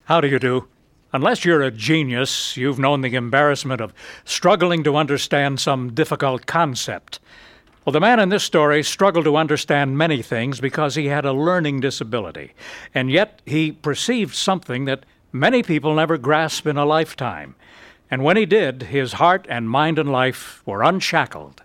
How do you do? Unless you're a genius, you've known the embarrassment of struggling to understand some difficult concept. Well, the man in this story struggled to understand many things because he had a learning disability, and yet he perceived something that many people never grasp in a lifetime. And when he did, his heart and mind and life were unshackled.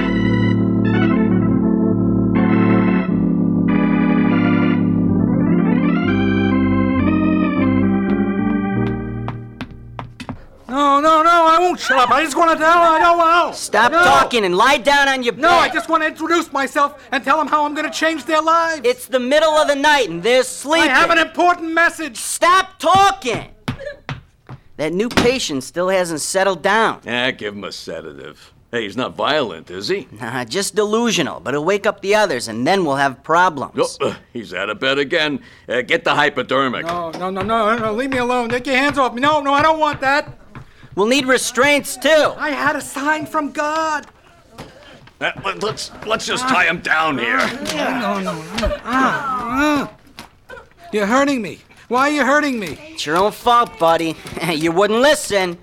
No, I won't shut up. I just want to tell her. No. Stop talking and lie down on your bed. No, I just want to introduce myself and tell them how I'm going to change their lives. It's the middle of the night and they're sleeping. I have an important message. Stop talking! That new patient still hasn't settled down. Give him a sedative. Hey, he's not violent, is he? Nah, just delusional, but he'll wake up the others and then we'll have problems. Oh, he's out of bed again. Get the hypodermic. No, leave me alone. Take your hands off me. No, I don't want that. We'll need restraints, too. I had a sign from God. Let's just tie him down here. No. You're hurting me. Why are you hurting me? It's your own fault, buddy. You wouldn't listen.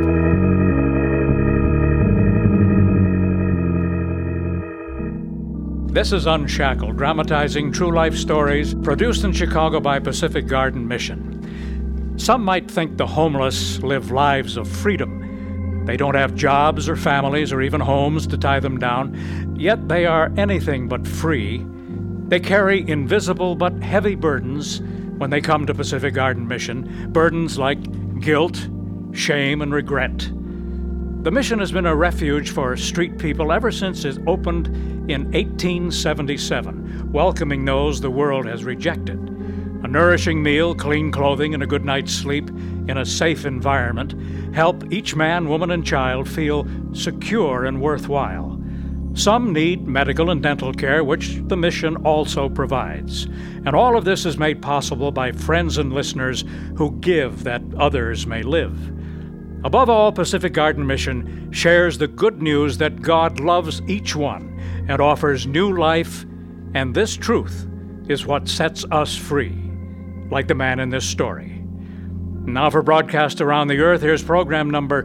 This is Unshackled, dramatizing true life stories, produced in Chicago by Pacific Garden Mission. Some might think the homeless live lives of freedom. They don't have jobs or families or even homes to tie them down, yet they are anything but free. They carry invisible but heavy burdens when they come to Pacific Garden Mission, burdens like guilt, shame, and regret. The mission has been a refuge for street people ever since it opened in 1877, welcoming those the world has rejected. A nourishing meal, clean clothing, and a good night's sleep in a safe environment help each man, woman, and child feel secure and worthwhile. Some need medical and dental care, which the mission also provides. And all of this is made possible by friends and listeners who give that others may live. Above all, Pacific Garden Mission shares the good news that God loves each one and offers new life, and this truth is what sets us free, like the man in this story. Now for broadcast around the earth, here's program number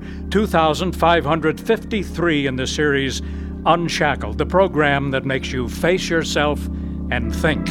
2553 in the series Unshackled, the program that makes you face yourself and think.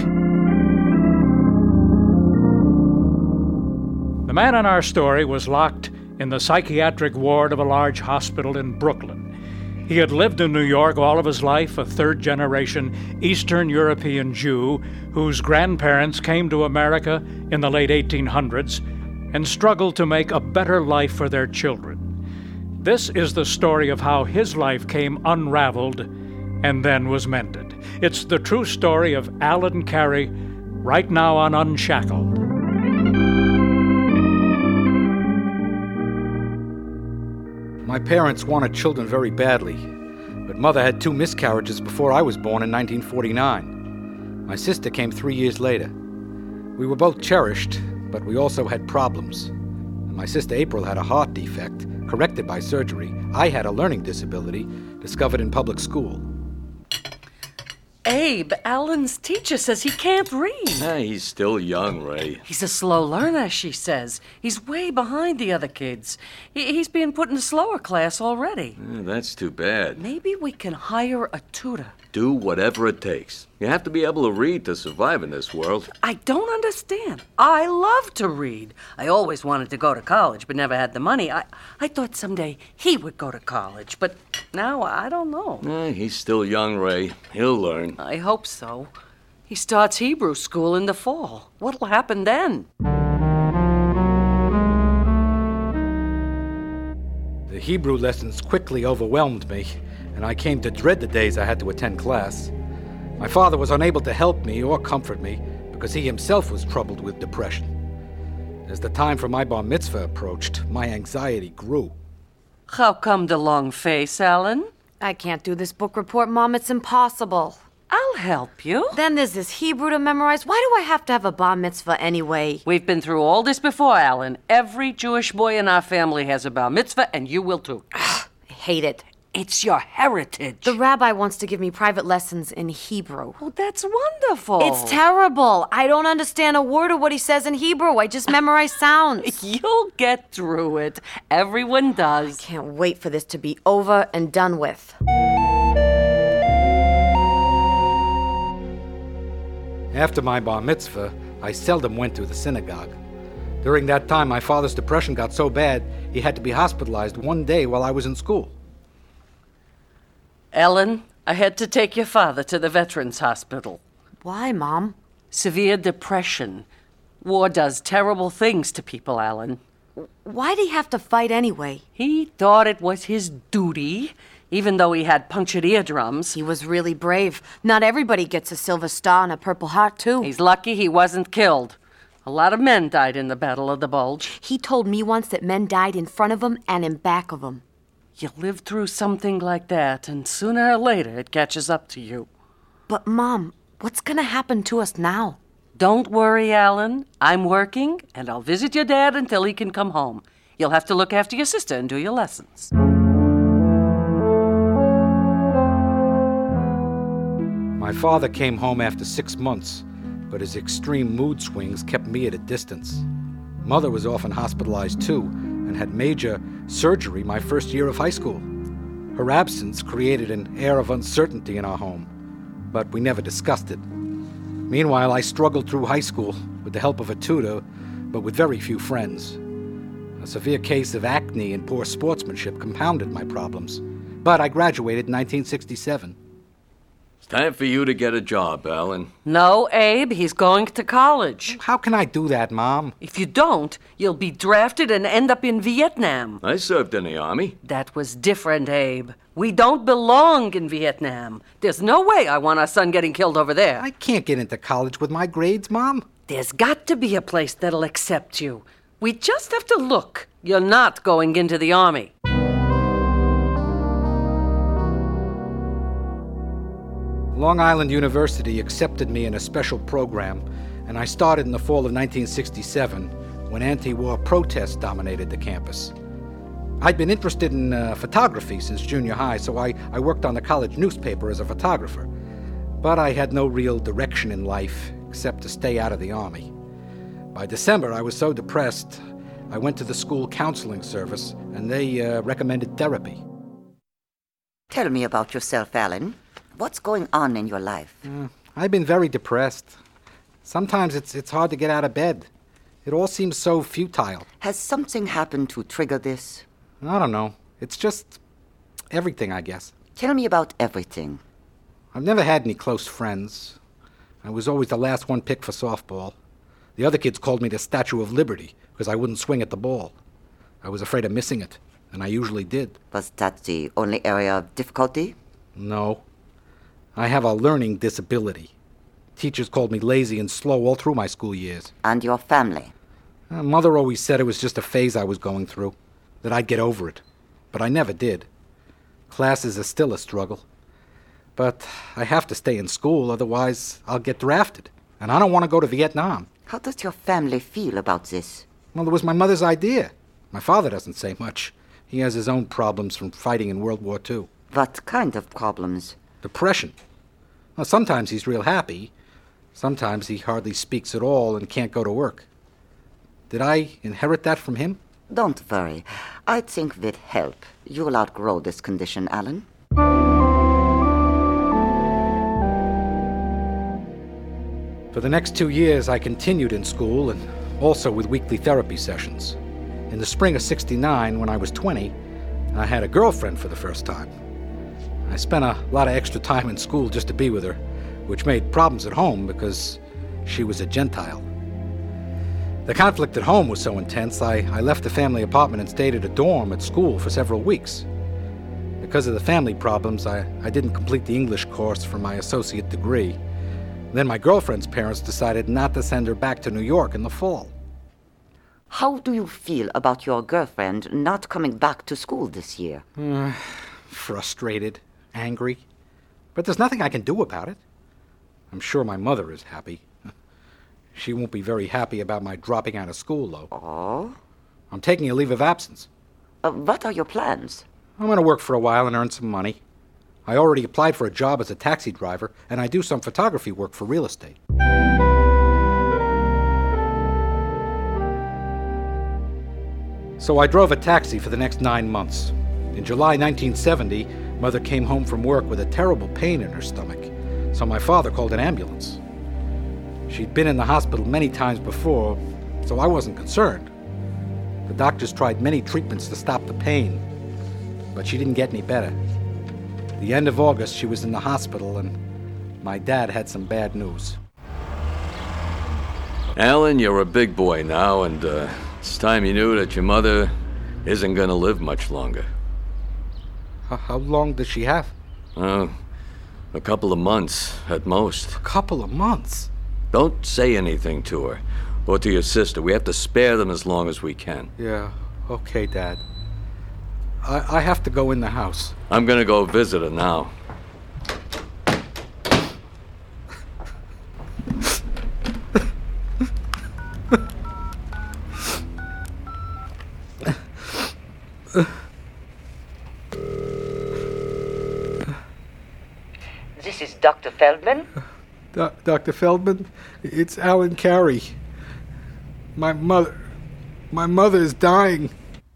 The man in our story was locked in the psychiatric ward of a large hospital in Brooklyn. He had lived in New York all of his life, a third-generation Eastern European Jew whose grandparents came to America in the late 1800s and struggled to make a better life for their children. This is the story of how his life came unraveled and then was mended. It's the true story of Alan Carey, right now on Unshackled. My parents wanted children very badly, but Mother had 2 miscarriages before I was born in 1949. My sister came 3 years later. We were both cherished, but we also had problems. And my sister April had a heart defect, corrected by surgery. I had a learning disability, discovered in public school. Abe, Alan's teacher says he can't read. He's still young, Ray. He's a slow learner, she says. He's way behind the other kids. He's being put in a slower class already. That's too bad. Maybe we can hire a tutor. Do whatever it takes. You have to be able to read to survive in this world. I don't understand. I love to read. I always wanted to go to college, but never had the money. I thought someday he would go to college, but now I don't know. He's still young, Ray. He'll learn. I hope so. He starts Hebrew school in the fall. What'll happen then? The Hebrew lessons quickly overwhelmed me, and I came to dread the days I had to attend class. My father was unable to help me or comfort me because he himself was troubled with depression. As the time for my bar mitzvah approached, my anxiety grew. How come the long face, Alan? I can't do this book report, Mom. It's impossible. I'll help you. Then there's this Hebrew to memorize. Why do I have to have a bar mitzvah anyway? We've been through all this before, Alan. Every Jewish boy in our family has a bar mitzvah, and you will too. I hate it. It's your heritage. The rabbi wants to give me private lessons in Hebrew. Oh, that's wonderful. It's terrible. I don't understand a word of what he says in Hebrew. I just memorize sounds. You'll get through it. Everyone does. Can't wait for this to be over and done with. After my bar mitzvah, I seldom went to the synagogue. During that time, my father's depression got so bad, he had to be hospitalized one day while I was in school. Ellen, I had to take your father to the Veterans Hospital. Why, Mom? Severe depression. War does terrible things to people, Alan. Why'd he have to fight anyway? He thought it was his duty, even though he had punctured eardrums. He was really brave. Not everybody gets a Silver Star and a Purple Heart, too. He's lucky he wasn't killed. A lot of men died in the Battle of the Bulge. He told me once that men died in front of him and in back of him. You live through something like that, and sooner or later it catches up to you. But, Mom, what's gonna happen to us now? Don't worry, Alan. I'm working, and I'll visit your dad until he can come home. You'll have to look after your sister and do your lessons. My father came home after 6 months, but his extreme mood swings kept me at a distance. Mother was often hospitalized too, and had major surgery my first year of high school. Her absence created an air of uncertainty in our home, but we never discussed it. Meanwhile, I struggled through high school with the help of a tutor, but with very few friends. A severe case of acne and poor sportsmanship compounded my problems, but I graduated in 1967. It's time for you to get a job, Alan. No, Abe, he's going to college. How can I do that, Mom? If you don't, you'll be drafted and end up in Vietnam. I served in the Army. That was different, Abe. We don't belong in Vietnam. There's no way I want our son getting killed over there. I can't get into college with my grades, Mom. There's got to be a place that'll accept you. We just have to look. You're not going into the Army. Long Island University accepted me in a special program, and I started in the fall of 1967 when anti-war protests dominated the campus. I'd been interested in photography since junior high, so I worked on the college newspaper as a photographer. But I had no real direction in life except to stay out of the Army. By December, I was so depressed, I went to the school counseling service, and they recommended therapy. Tell me about yourself, Alan. What's going on in your life? I've been very depressed. Sometimes it's hard to get out of bed. It all seems so futile. Has something happened to trigger this? I don't know. It's just everything, I guess. Tell me about everything. I've never had any close friends. I was always the last one picked for softball. The other kids called me the Statue of Liberty because I wouldn't swing at the ball. I was afraid of missing it, and I usually did. Was that the only area of difficulty? No. I have a learning disability. Teachers called me lazy and slow all through my school years. And your family? Mother always said it was just a phase I was going through, that I'd get over it. But I never did. Classes are still a struggle. But I have to stay in school, otherwise I'll get drafted. And I don't want to go to Vietnam. How does your family feel about this? Well, it was my mother's idea. My father doesn't say much. He has his own problems from fighting in World War II. What kind of problems? Depression. Well, sometimes he's real happy. Sometimes he hardly speaks at all and can't go to work. Did I inherit that from him? Don't worry. I think with help, you'll outgrow this condition, Alan. For the next 2 years, I continued in school and also with weekly therapy sessions. In the spring of '69, when I was 20, I had a girlfriend for the first time. I spent a lot of extra time in school just to be with her, which made problems at home because she was a Gentile. The conflict at home was so intense, I left the family apartment and stayed at a dorm at school for several weeks. Because of the family problems, I didn't complete the English course for my associate degree. Then my girlfriend's parents decided not to send her back to New York in the fall. How do you feel about your girlfriend not coming back to school this year? Frustrated, angry. But there's nothing I can do about it. I'm sure my mother is happy. She won't be very happy about my dropping out of school, though. Oh? I'm taking a leave of absence. What are your plans? I'm going to work for a while and earn some money. I already applied for a job as a taxi driver, and I do some photography work for real estate. So I drove a taxi for the next 9 months. In July 1970, Mother came home from work with a terrible pain in her stomach, so my father called an ambulance. She'd been in the hospital many times before, so I wasn't concerned. The doctors tried many treatments to stop the pain, but she didn't get any better. The end of August, she was in the hospital, and my dad had some bad news. Alan, you're a big boy now, and it's time you knew that your mother isn't gonna live much longer. How long does she have? A couple of months at most. A couple of months? Don't say anything to her or to your sister. We have to spare them as long as we can. Yeah, okay, Dad. I have to go in the house. I'm gonna go visit her now. This is Dr. Feldman? Dr. Feldman, it's Alan Carey. My mother is dying.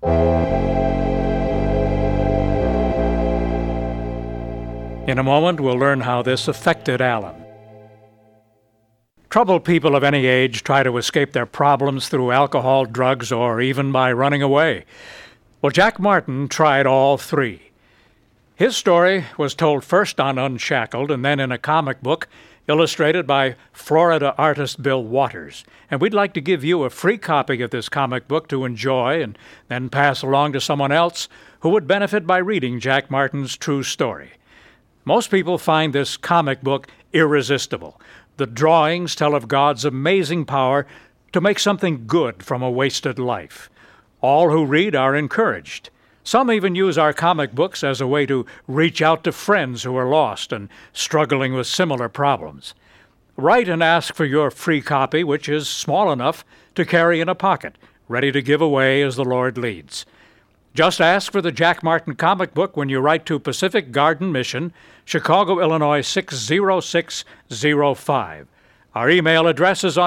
In a moment, we'll learn how this affected Alan. Troubled people of any age try to escape their problems through alcohol, drugs, or even by running away. Well, Jack Martin tried all three. His story was told first on Unshackled and then in a comic book illustrated by Florida artist Bill Waters. And we'd like to give you a free copy of this comic book to enjoy and then pass along to someone else who would benefit by reading Jack Martin's true story. Most people find this comic book irresistible. The drawings tell of God's amazing power to make something good from a wasted life. All who read are encouraged. Some even use our comic books as a way to reach out to friends who are lost and struggling with similar problems. Write and ask for your free copy, which is small enough to carry in a pocket, ready to give away as the Lord leads. Just ask for the Jack Martin comic book when you write to Pacific Garden Mission, Chicago, Illinois 60605. Our email address is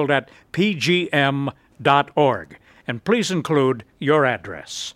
unshackled@pgm.org. And please include your address.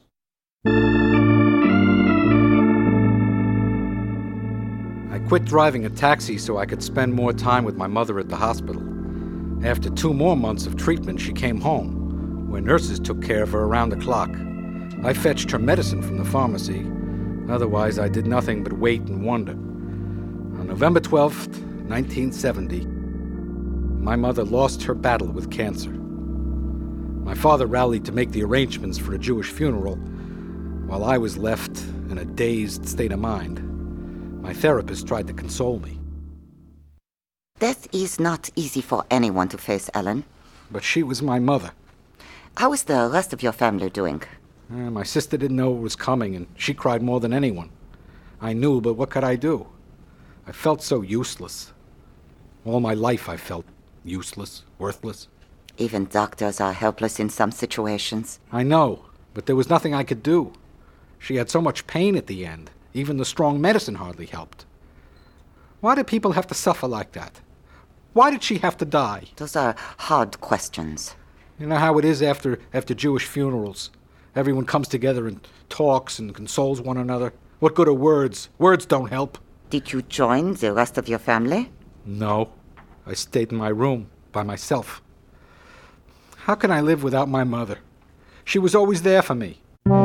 I quit driving a taxi so I could spend more time with my mother at the hospital. After 2 more months of treatment, she came home, where nurses took care of her around the clock. I fetched her medicine from the pharmacy. Otherwise, I did nothing but wait and wonder. On November 12th, 1970, my mother lost her battle with cancer. My father rallied to make the arrangements for a Jewish funeral, while I was left in a dazed state of mind. My therapist tried to console me. Death is not easy for anyone to face, Alan. But she was my mother. How is the rest of your family doing? My sister didn't know it was coming, and she cried more than anyone. I knew, but what could I do? I felt so useless. All my life I felt useless, worthless. Even doctors are helpless in some situations. I know, but there was nothing I could do. She had so much pain at the end. Even the strong medicine hardly helped. Why did people have to suffer like that? Why did she have to die? Those are hard questions. You know how it is after Jewish funerals. Everyone comes together and talks and consoles one another. What good are words? Words don't help. Did you join the rest of your family? No. I stayed in my room by myself. How can I live without my mother? She was always there for me.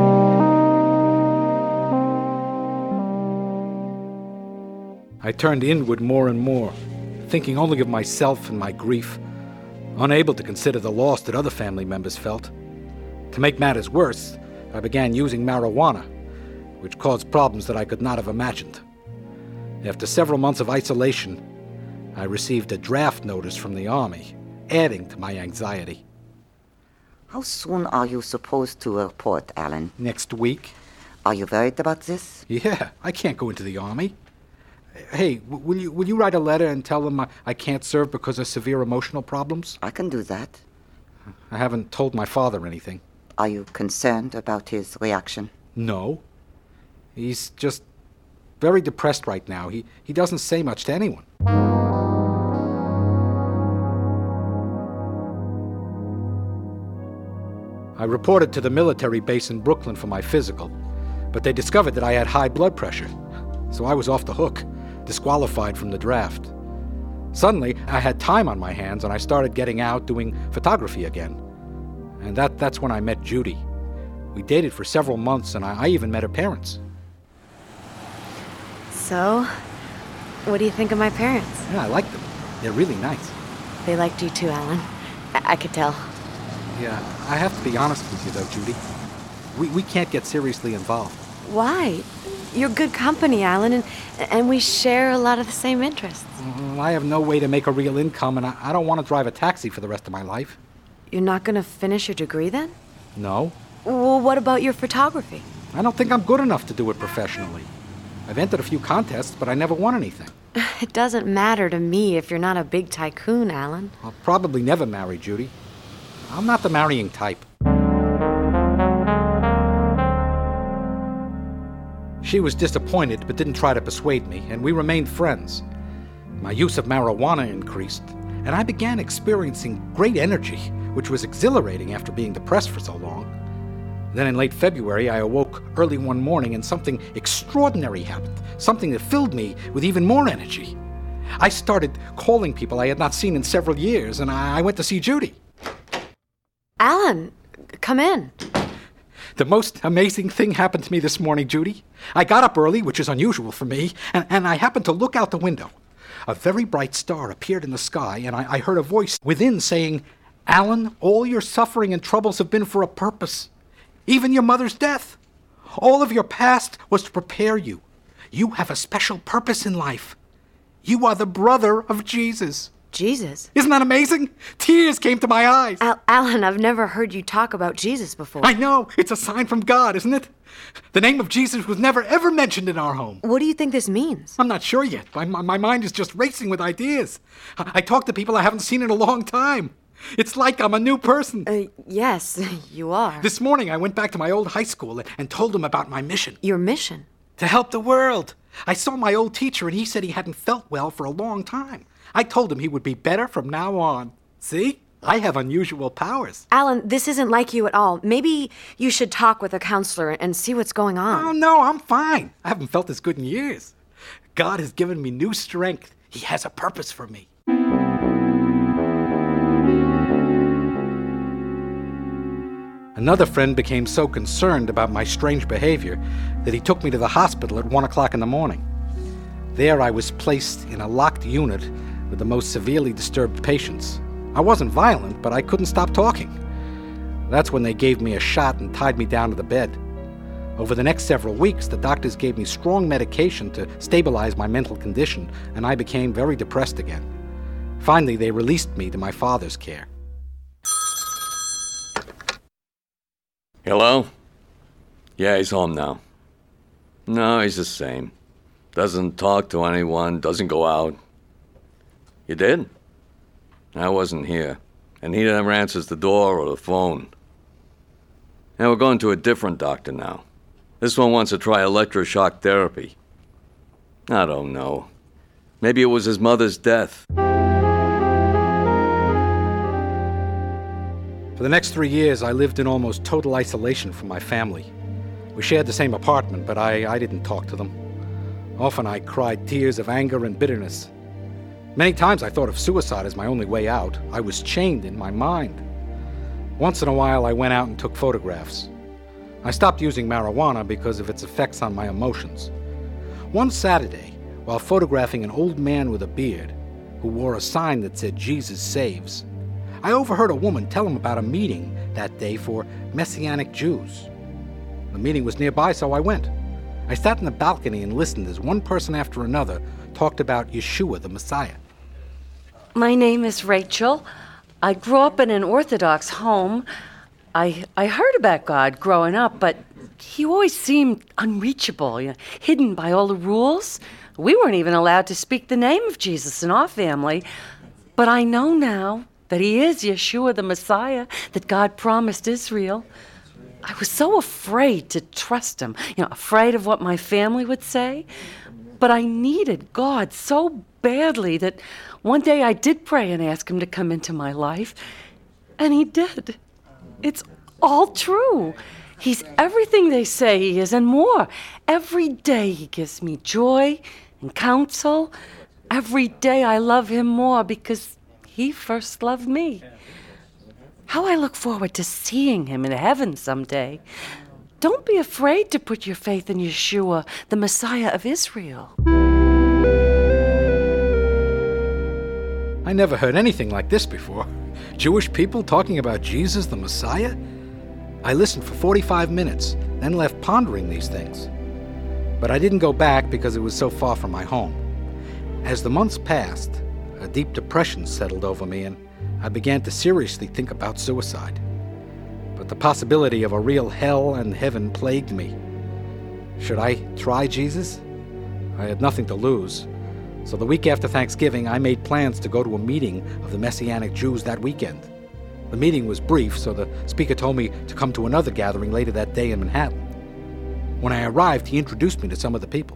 I turned inward more and more, thinking only of myself and my grief, unable to consider the loss that other family members felt. To make matters worse, I began using marijuana, which caused problems that I could not have imagined. After several months of isolation, I received a draft notice from the Army, adding to my anxiety. How soon are you supposed to report, Alan? Next week. Are you worried about this? Yeah, I can't go into the Army. Hey, will you write a letter and tell them I can't serve because of severe emotional problems? I can do that. I haven't told my father anything. Are you concerned about his reaction? No. He's just very depressed right now. He doesn't say much to anyone. I reported to the military base in Brooklyn for my physical, but they discovered that I had high blood pressure. So I was off the hook, disqualified from the draft. Suddenly, I had time on my hands and I started getting out doing photography again. And that's when I met Judy. We dated for several months and I even met her parents. So, what do you think of my parents? Yeah, I like them. They're really nice. They liked you too, Alan. I could tell. Yeah, I have to be honest with you though, Judy. We can't get seriously involved. Why? You're good company, Alan, and we share a lot of the same interests. I have no way to make a real income, and I don't want to drive a taxi for the rest of my life. You're not going to finish your degree then? No. Well, what about your photography? I don't think I'm good enough to do it professionally. I've entered a few contests, but I never won anything. It doesn't matter to me if you're not a big tycoon, Alan. I'll probably never marry Judy. I'm not the marrying type. She was disappointed, but didn't try to persuade me, and we remained friends. My use of marijuana increased, and I began experiencing great energy, which was exhilarating after being depressed for so long. Then in late February, I awoke early one morning and something extraordinary happened, something that filled me with even more energy. I started calling people I had not seen in several years, and I went to see Judy. Alan, come in. The most amazing thing happened to me this morning, Judy. I got up early, which is unusual for me, and I happened to look out the window. A very bright star appeared in the sky, and I heard a voice within saying, "Alan, all your suffering and troubles have been for a purpose. Even your mother's death. All of your past was to prepare you. You have a special purpose in life. You are the brother of Jesus." Jesus? Isn't that amazing? Tears came to my eyes. Alan, I've never heard you talk about Jesus before. I know. It's a sign from God, isn't it? The name of Jesus was never, ever mentioned in our home. What do you think this means? I'm not sure yet. My mind is just racing with ideas. I talk to people I haven't seen in a long time. It's like I'm a new person. Yes, you are. This morning I went back to my old high school and told them about my mission. Your mission? To help the world. I saw my old teacher and he said he hadn't felt well for a long time. I told him he would be better from now on. See? I have unusual powers. Alan, this isn't like you at all. Maybe you should talk with a counselor and see what's going on. Oh, no, I'm fine. I haven't felt this good in years. God has given me new strength. He has a purpose for me. Another friend became so concerned about my strange behavior that he took me to the hospital at 1 o'clock in the morning. There I was placed in a locked unit with the most severely disturbed patients. I wasn't violent, but I couldn't stop talking. That's when they gave me a shot and tied me down to the bed. Over the next several weeks, the doctors gave me strong medication to stabilize my mental condition, and I became very depressed again. Finally, they released me to my father's care. Hello? Yeah, he's home now. No, he's the same. Doesn't talk to anyone, doesn't go out. You did? I wasn't here, and he never answers the door or the phone. Now we're going to a different doctor now. This one wants to try electroshock therapy. I don't know. Maybe it was his mother's death. For the next 3 years, I lived in almost total isolation from my family. We shared the same apartment, but I didn't talk to them. Often I cried tears of anger and bitterness. Many times I thought of suicide as my only way out. I was chained in my mind. Once in a while, I went out and took photographs. I stopped using marijuana because of its effects on my emotions. One Saturday, while photographing an old man with a beard who wore a sign that said Jesus Saves, I overheard a woman tell him about a meeting that day for Messianic Jews. The meeting was nearby, so I went. I sat in the balcony and listened as one person after another talked about Yeshua, the Messiah. My name is Rachel. I grew up in an Orthodox home. I heard about God growing up, but he always seemed unreachable, hidden by all the rules. We weren't even allowed to speak the name of Jesus in our family. But I know now that he is Yeshua, the Messiah, that God promised Israel. I was so afraid to trust him, afraid of what my family would say. But I needed God so badly that one day I did pray and ask him to come into my life, and he did. It's all true. He's everything they say he is and more. Every day he gives me joy and counsel. Every day I love him more because he first loved me. How I look forward to seeing him in heaven someday. Don't be afraid to put your faith in Yeshua, the Messiah of Israel. I never heard anything like this before. Jewish people talking about Jesus, the Messiah? I listened for 45 minutes, then left pondering these things. But I didn't go back because it was so far from my home. As the months passed, a deep depression settled over me, and I began to seriously think about suicide. But the possibility of a real hell and heaven plagued me. Should I try Jesus? I had nothing to lose. So the week after Thanksgiving, I made plans to go to a meeting of the Messianic Jews that weekend. The meeting was brief, so the speaker told me to come to another gathering later that day in Manhattan. When I arrived, he introduced me to some of the people.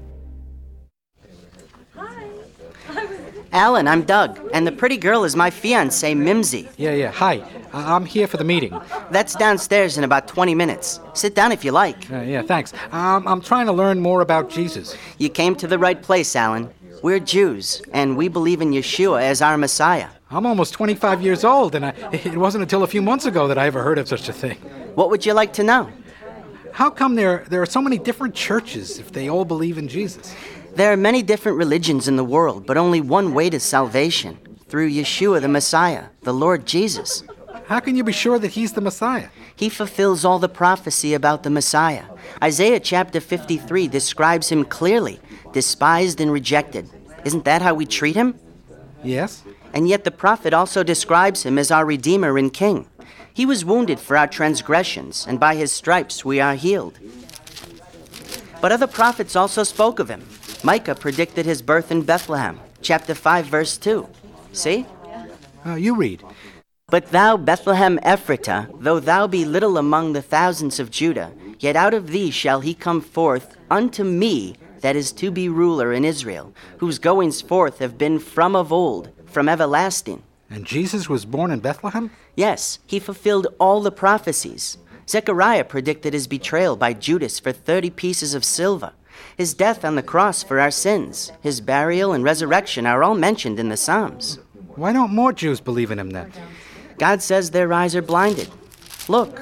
Alan, I'm Doug, and the pretty girl is my fiancée, Mimsy. Yeah. Hi. I'm here for the meeting. That's downstairs in about 20 minutes. Sit down if you like. Yeah, thanks. I'm trying to learn more about Jesus. You came to the right place, Alan. We're Jews, and we believe in Yeshua as our Messiah. I'm almost 25 years old, and it wasn't until a few months ago that I ever heard of such a thing. What would you like to know? How come there are so many different churches if they all believe in Jesus? There are many different religions in the world, but only one way to salvation, through Yeshua the Messiah, the Lord Jesus. How can you be sure that he's the Messiah? He fulfills all the prophecy about the Messiah. Isaiah chapter 53 describes him clearly, despised and rejected. Isn't that how we treat him? Yes. And yet the prophet also describes him as our Redeemer and King. He was wounded for our transgressions, and by his stripes we are healed. But other prophets also spoke of him. Micah predicted his birth in Bethlehem, chapter 5, verse 2. See? You read. But thou, Bethlehem Ephratah, though thou be little among the thousands of Judah, yet out of thee shall he come forth unto me that is to be ruler in Israel, whose goings forth have been from of old, from everlasting. And Jesus was born in Bethlehem? Yes, he fulfilled all the prophecies. Zechariah predicted his betrayal by Judas for 30 pieces of silver. His death on the cross for our sins, his burial and resurrection are all mentioned in the Psalms. Why don't more Jews believe in him then? God says their eyes are blinded. Look.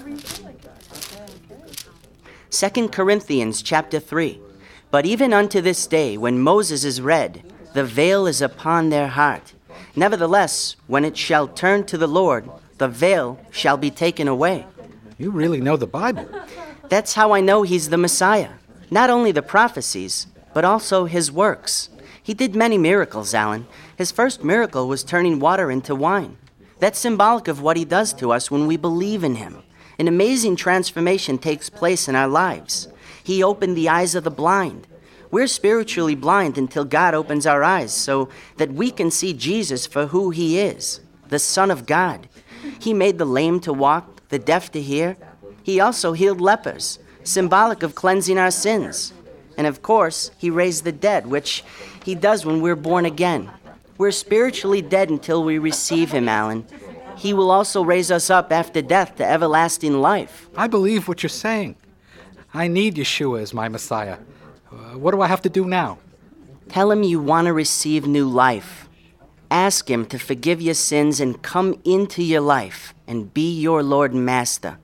2 Corinthians chapter 3. But even unto this day, when Moses is read, the veil is upon their heart. Nevertheless, when it shall turn to the Lord, the veil shall be taken away. You really know the Bible. That's how I know he's the Messiah. Not only the prophecies, but also his works. He did many miracles, Alan. His first miracle was turning water into wine. That's symbolic of what he does to us when we believe in him. An amazing transformation takes place in our lives. He opened the eyes of the blind. We're spiritually blind until God opens our eyes so that we can see Jesus for who he is, the Son of God. He made the lame to walk, the deaf to hear. He also healed lepers, symbolic of cleansing our sins. And of course, he raised the dead, which he does when we're born again. We're spiritually dead until we receive him, Alan. He will also raise us up after death to everlasting life. I believe what you're saying. I need Yeshua as my Messiah. What do I have to do now? Tell him you want to receive new life. Ask him to forgive your sins and come into your life and be your Lord and Master.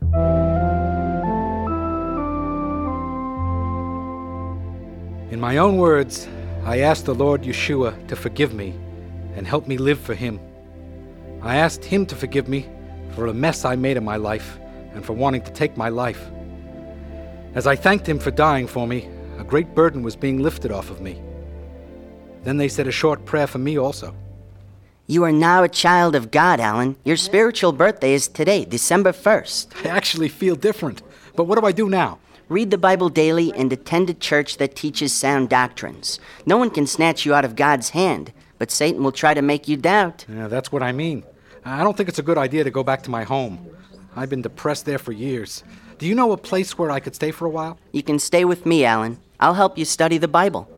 In my own words, I asked the Lord Yeshua to forgive me and help me live for him. I asked him to forgive me for a mess I made of my life and for wanting to take my life. As I thanked him for dying for me, a great burden was being lifted off of me. Then they said a short prayer for me also. You are now a child of God, Alan. Your spiritual birthday is today, December 1st. I actually feel different. But what do I do now? Read the Bible daily and attend a church that teaches sound doctrines. No one can snatch you out of God's hand, but Satan will try to make you doubt. Yeah, that's what I mean. I don't think it's a good idea to go back to my home. I've been depressed there for years. Do you know a place where I could stay for a while? You can stay with me, Alan. I'll help you study the Bible.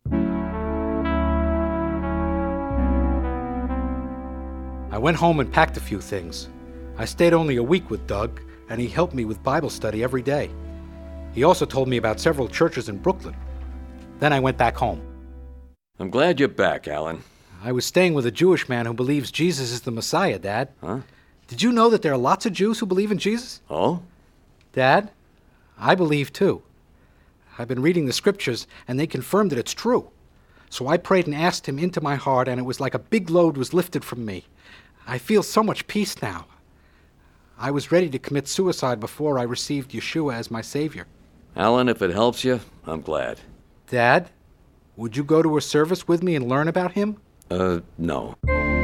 I went home and packed a few things. I stayed only a week with Doug, and he helped me with Bible study every day. He also told me about several churches in Brooklyn. Then I went back home. I'm glad you're back, Alan. I was staying with a Jewish man who believes Jesus is the Messiah, Dad. Huh? Did you know that there are lots of Jews who believe in Jesus? Oh? Dad, I believe too. I've been reading the scriptures, and they confirm that it's true. So I prayed and asked him into my heart, and it was like a big load was lifted from me. I feel so much peace now. I was ready to commit suicide before I received Yeshua as my Savior. Alan, if it helps you, I'm glad. Dad, would you go to a service with me and learn about him? No.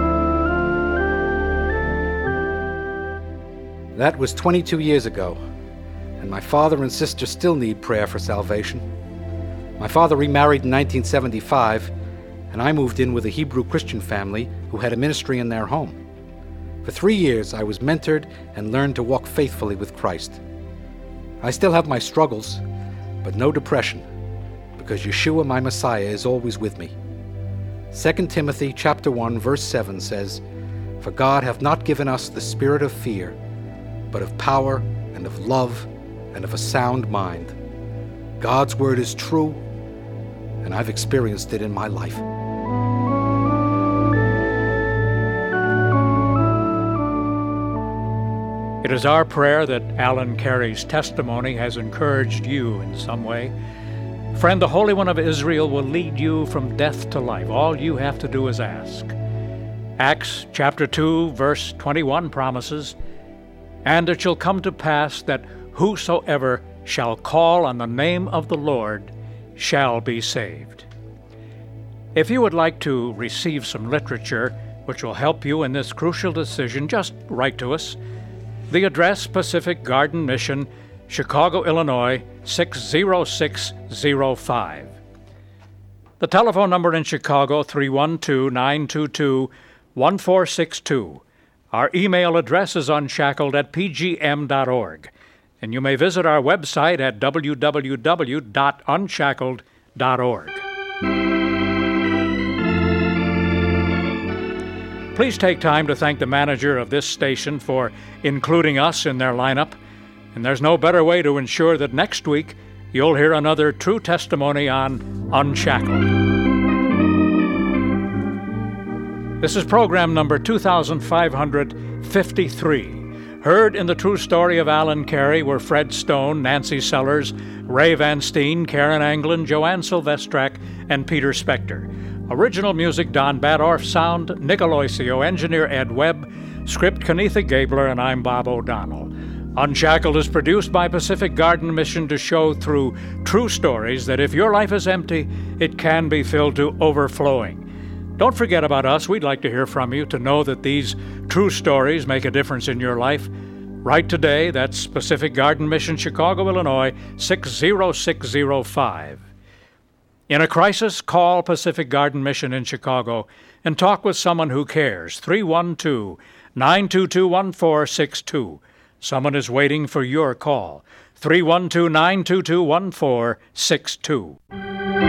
That was 22 years ago, and my father and sister still need prayer for salvation. My father remarried in 1975, and I moved in with a Hebrew Christian family who had a ministry in their home. For 3 years, I was mentored and learned to walk faithfully with Christ. I still have my struggles, but no depression, because Yeshua, my Messiah, is always with me. 2 Timothy chapter 1, verse 7 says, "For God hath not given us the spirit of fear, but of power and of love and of a sound mind." God's word is true, and I've experienced it in my life. It is our prayer that Alan Carey's testimony has encouraged you in some way. Friend, the Holy One of Israel will lead you from death to life. All you have to do is ask. Acts chapter 2, verse 21 promises, "And it shall come to pass that whosoever shall call on the name of the Lord shall be saved." If you would like to receive some literature which will help you in this crucial decision, just write to us. The address, Pacific Garden Mission, Chicago, Illinois, 60605. The telephone number in Chicago, 312-922-1462. Our email address is unshackled@pgm.org, and you may visit our website at www.unshackled.org. Please take time to thank the manager of this station for including us in their lineup, and there's no better way to ensure that next week you'll hear another true testimony on Unshackled. This is program number 2553. Heard in the true story of Alan Carey were Fred Stone, Nancy Sellers, Ray Van Steen, Karen Anglin, Joanne Silvestrak, and Peter Spector. Original music, Don Badorf. Sound, Nick Aloisio. Engineer, Ed Webb. Script, Kenetha Gabler, and I'm Bob O'Donnell. Unshackled is produced by Pacific Garden Mission to show through true stories that if your life is empty, it can be filled to overflowing. Don't forget about us. We'd like to hear from you to know that these true stories make a difference in your life. Write today. That's Pacific Garden Mission, Chicago, Illinois, 60605. In a crisis, call Pacific Garden Mission in Chicago and talk with someone who cares. 312-922-1462. Someone is waiting for your call. 312-922-1462.